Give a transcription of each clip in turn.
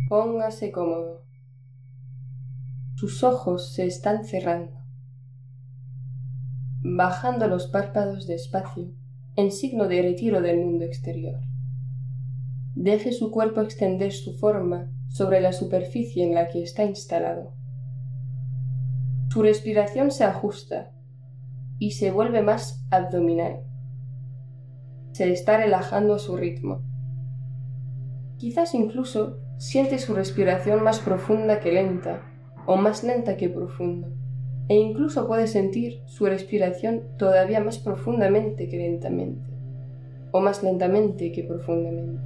Póngase cómodo. Sus ojos se están cerrando, bajando los párpados despacio en signo de retiro del mundo exterior. Deje su cuerpo extender su forma sobre la superficie en la que está instalado. Su respiración se ajusta y se vuelve más abdominal. Se está relajando a su ritmo. Quizás incluso siente su respiración más profunda que lenta, o más lenta que profunda, e incluso puede sentir su respiración todavía más profundamente que lentamente, o más lentamente que profundamente.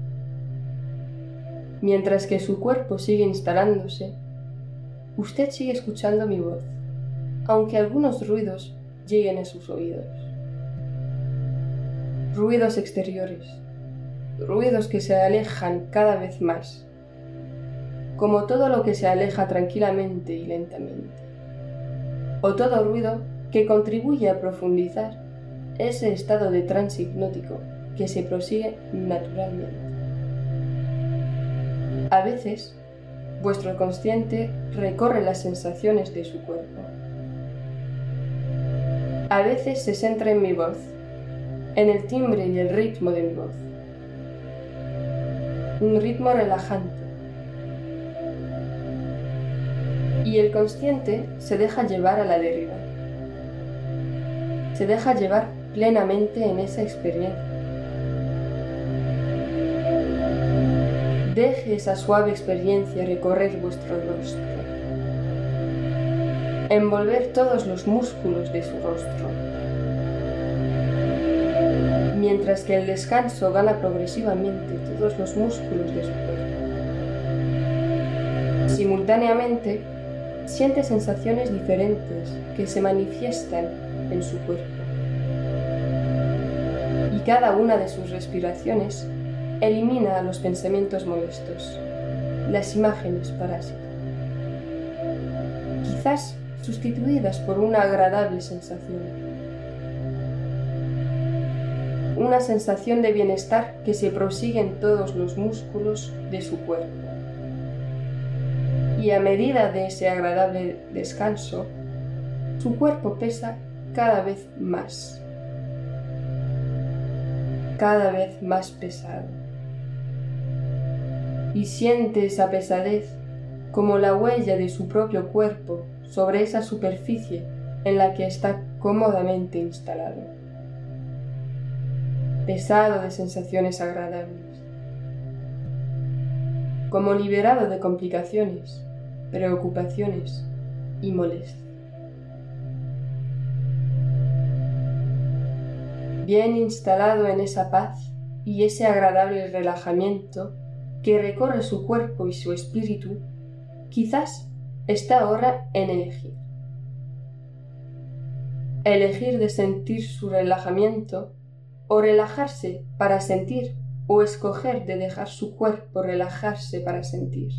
Mientras que su cuerpo sigue instalándose, usted sigue escuchando mi voz, aunque algunos ruidos lleguen a sus oídos. Ruidos exteriores, ruidos que se alejan cada vez más, como todo lo que se aleja tranquilamente y lentamente, o todo ruido que contribuye a profundizar ese estado de trance hipnótico que se prosigue naturalmente. A veces, vuestro consciente recorre las sensaciones de su cuerpo. A veces se centra en mi voz, en el timbre y el ritmo de mi voz. Un ritmo relajante. Y el consciente se deja llevar a la deriva. Se deja llevar plenamente en esa experiencia. Deje esa suave experiencia recorrer vuestro rostro, envolver todos los músculos de su rostro, mientras que el descanso gana progresivamente todos los músculos de su cuerpo. Simultáneamente, siente sensaciones diferentes que se manifiestan en su cuerpo. Y cada una de sus respiraciones elimina los pensamientos molestos, las imágenes parásitas, quizás sustituidas por una agradable sensación. Una sensación de bienestar que se prosigue en todos los músculos de su cuerpo. Y a medida de ese agradable descanso, su cuerpo pesa cada vez más pesado. Y siente esa pesadez como la huella de su propio cuerpo sobre esa superficie en la que está cómodamente instalado. Pesado de sensaciones agradables, como liberado de complicaciones, preocupaciones y molestias. Bien instalado en esa paz y ese agradable relajamiento que recorre su cuerpo y su espíritu, quizás está ahora en elegir. Elegir de sentir su relajamiento o relajarse para sentir, o escoger de dejar su cuerpo relajarse para sentir.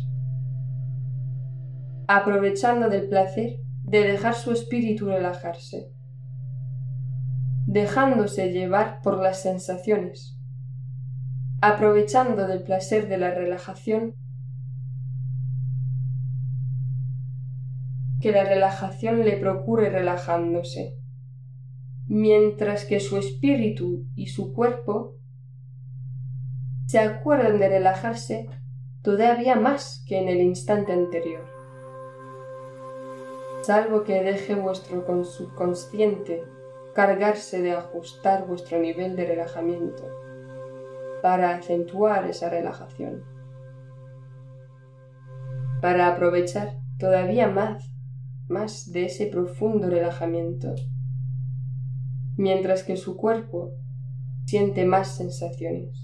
Aprovechando del placer de dejar su espíritu relajarse, dejándose llevar por las sensaciones, aprovechando del placer de la relajación, que la relajación le procure relajándose, mientras que su espíritu y su cuerpo se acuerdan de relajarse todavía más que en el instante anterior, salvo que deje vuestro subconsciente cargarse de ajustar vuestro nivel de relajamiento para acentuar esa relajación, para aprovechar todavía más de ese profundo relajamiento, mientras que su cuerpo siente más sensaciones.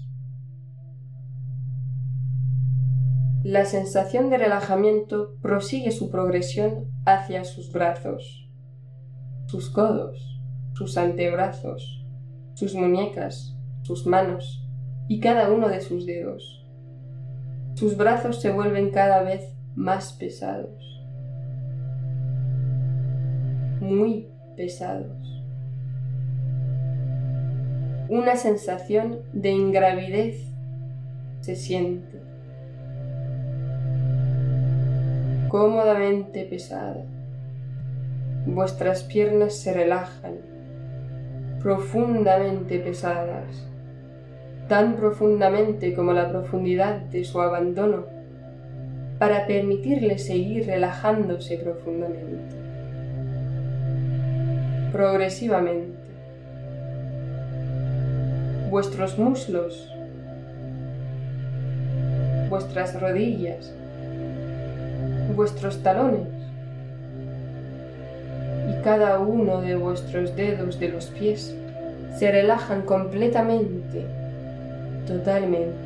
La sensación de relajamiento prosigue su progresión hacia sus brazos, sus codos, sus antebrazos, sus muñecas, sus manos y cada uno de sus dedos. Sus brazos se vuelven cada vez más pesados, muy pesados. Una sensación de ingravidez se siente. cómodamente pesada. Vuestras piernas se relajan, profundamente pesadas, tan profundamente como la profundidad de su abandono, para permitirle seguir relajándose profundamente. Progresivamente, vuestros muslos, vuestras rodillas, vuestros talones y cada uno de vuestros dedos de los pies se relajan completamente, totalmente.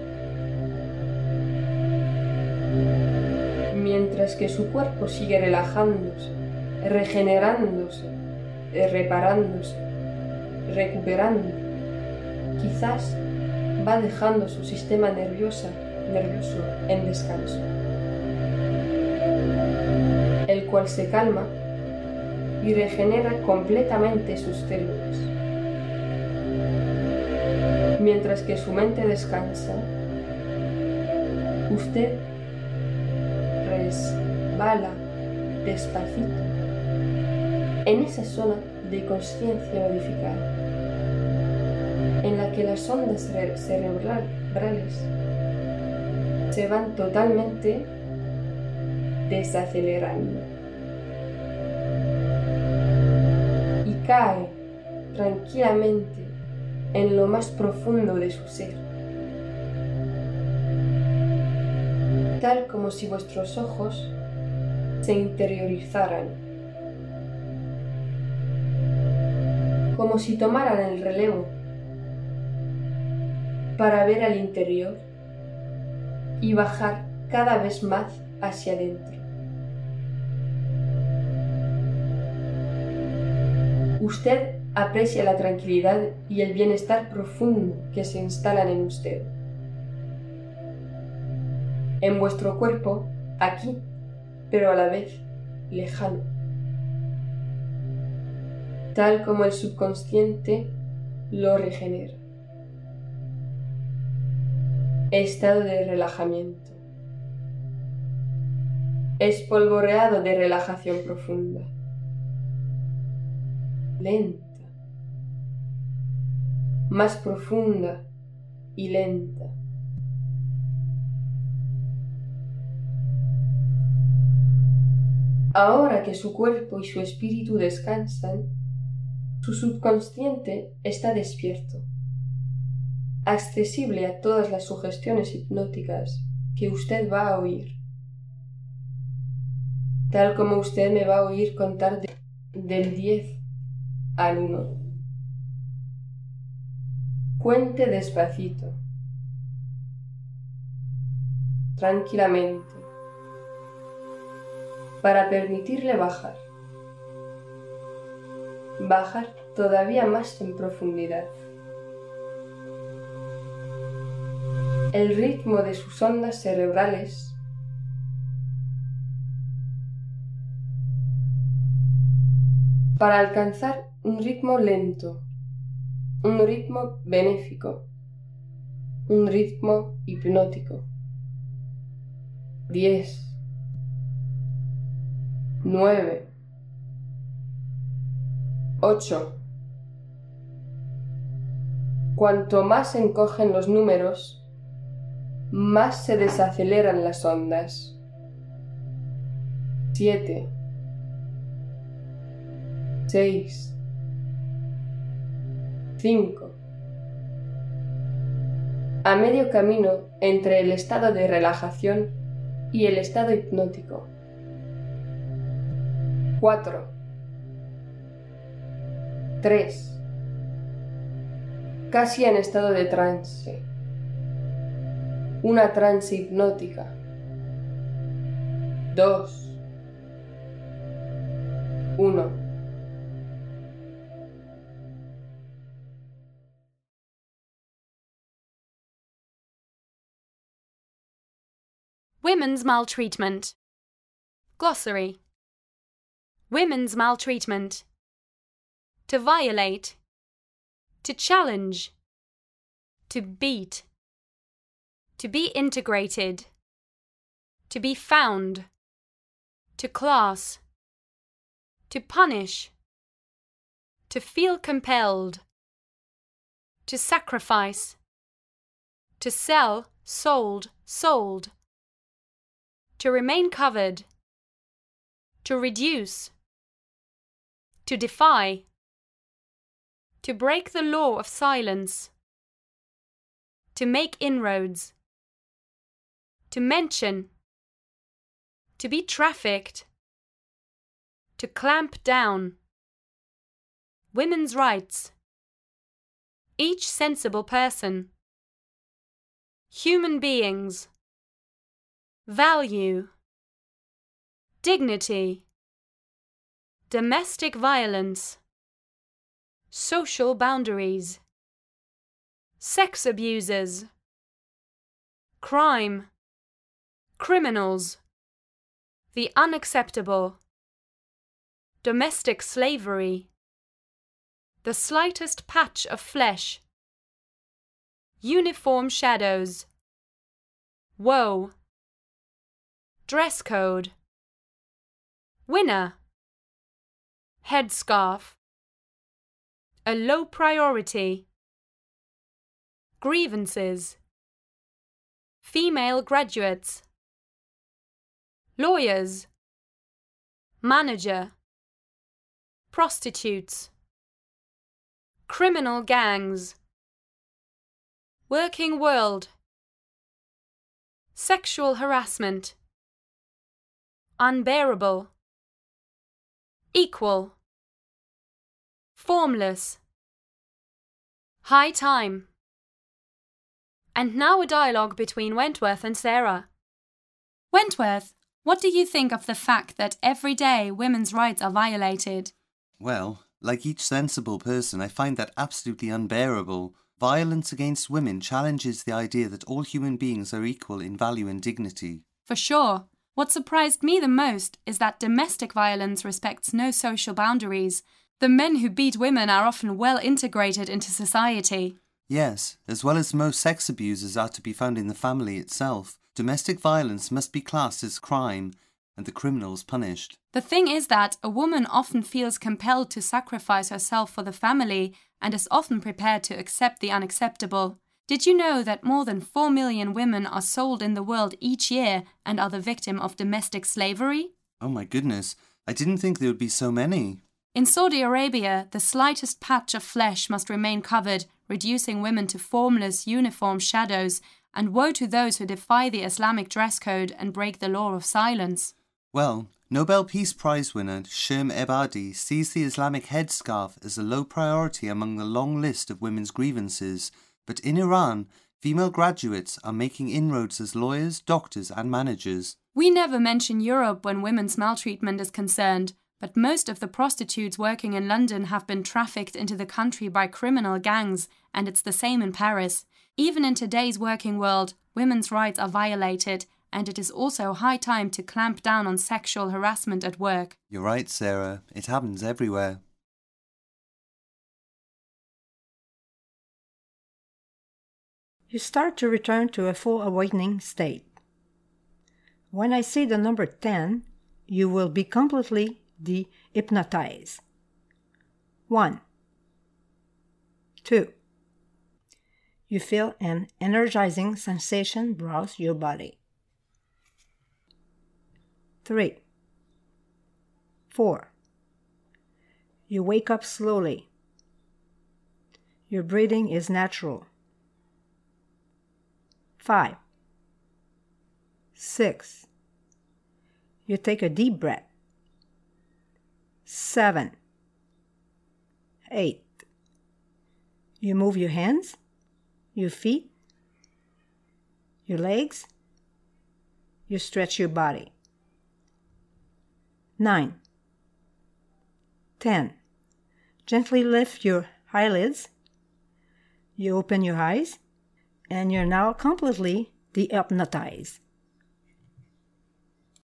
Mientras que su cuerpo sigue relajándose, regenerándose, reparándose, recuperando, quizás va dejando su sistema nervioso en descanso, el cual se calma y regenera completamente sus células. Mientras que su mente descansa, usted resbala despacito en esa zona de conciencia modificada, en la que las ondas cerebrales se van totalmente desacelerando y cae tranquilamente en lo más profundo de su ser, tal como si vuestros ojos se interiorizaran, como si tomaran el relevo para ver al interior y bajar cada vez más hacia adentro. Usted aprecia la tranquilidad y el bienestar profundo que se instalan en usted, en vuestro cuerpo, aquí, pero a la vez lejano, tal como el subconsciente lo regenera. Estado de relajamiento. Espolvoreado de relajación profunda. Lenta. Más profunda y lenta. Ahora que su cuerpo y su espíritu descansan, su subconsciente está despierto, accesible a todas las sugestiones hipnóticas que usted va a oír, tal como usted me va a oír contar del 10 al 1. Cuente despacito, tranquilamente, para permitirle bajar todavía más en profundidad. El ritmo de sus ondas cerebrales para alcanzar un ritmo lento, un ritmo benéfico, un ritmo hipnótico. 10, 9, 8. Cuanto más se encogen los números, más se desaceleran las ondas. 7, 6, 5. A medio camino entre el estado de relajación y el estado hipnótico. 4, 3. Casi en estado de trance. Una trance hipnótica. 2, 1. Women's maltreatment. Glossary. Women's maltreatment. To violate. To challenge. To beat. To be integrated. To be found. to class, to punish, to feel compelled, to sacrifice, to sell, sold, sold, to remain covered, to reduce, to defy, to break the law of silence, to make inroads, to mention, to be trafficked, to clamp down. Women's rights. Each sensible person. Human beings. Value. Dignity. Domestic violence. Social boundaries. Sex abusers. Crime. Criminals. The unacceptable. Domestic slavery. The slightest patch of flesh. Uniform shadows. Woe. Dress code. Winner. Headscarf. A low priority. Grievances. Female graduates. Lawyers. Manager. Prostitutes. Criminal gangs. Working world. Sexual harassment. Unbearable. Equal. Formless. High time. And now a dialogue between Wentworth and Sarah. Wentworth, what do you think of the fact that every day women's rights are violated? Well, like each sensible person, I find that absolutely unbearable. Violence against women challenges the idea that all human beings are equal in value and dignity. For sure. What surprised me the most is that domestic violence respects no social boundaries. The men who beat women are often well integrated into society. Yes, as well as most sex abusers are to be found in the family itself, domestic violence must be classed as crime and the criminals punished. The thing is that a woman often feels compelled to sacrifice herself for the family and is often prepared to accept the unacceptable. Did you know that more than 4 million women are sold in the world each year and are the victim of domestic slavery? Oh my goodness, I didn't think there would be so many. In Saudi Arabia, the slightest patch of flesh must remain covered, reducing women to formless, uniform shadows, and woe to those who defy the Islamic dress code and break the law of silence. Well, Nobel Peace Prize winner Sherm Ebadi sees the Islamic headscarf as a low priority among the long list of women's grievances, but in Iran, female graduates are making inroads as lawyers, doctors and managers. We never mention Europe when women's maltreatment is concerned, but most of the prostitutes working in London have been trafficked into the country by criminal gangs, and it's the same in Paris. Even in today's working world, women's rights are violated, and it is also high time to clamp down on sexual harassment at work. You're right, Sarah. It happens everywhere. You start to return to a full awakening state. When I say the number 10, you will be completely de-hypnotized. 1. 2. You feel an energizing sensation browse your body. 3. 4. You wake up slowly. Your breathing is natural. 5. 6. You take a deep breath. 7. 8. You move your hands, your feet, your legs. You stretch your body. 9. 10. Gently lift your eyelids. You open your eyes, and you're now completely de-hypnotized.